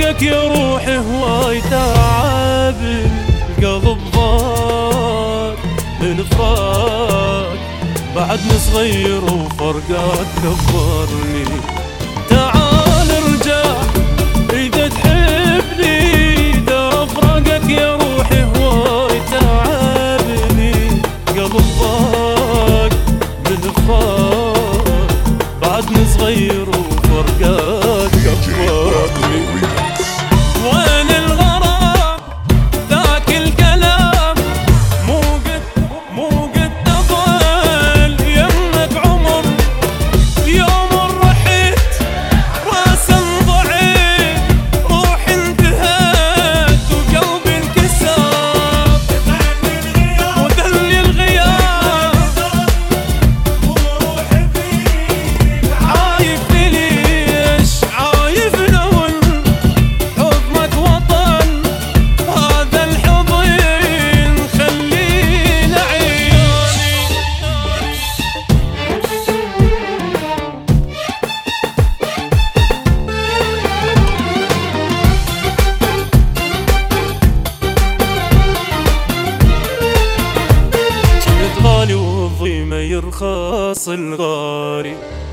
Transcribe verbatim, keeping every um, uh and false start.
فراقك يا روحي هواي تعب، القلب ضاق من فراق، بعدني صغير وفرقك كبرني. تعال ارجع إذا تحبني، ترى فراقك يا روحي هواي تعبني، قلب ضاق من فراق، بعدني صغير وفرقك كبرني. وين الغرام ذاك الكلام، مو قد مو قد تظل يمك عمر، يوم رحيت راسا ضعيف، روحي انتهت وقلبي انكسر، وذل الغياب وروحي فيك عايف ليش، عايف لو حضنك وطن، هذا الحضن خلينا عيش. كنت غالي والظي ما يرخص الغالي،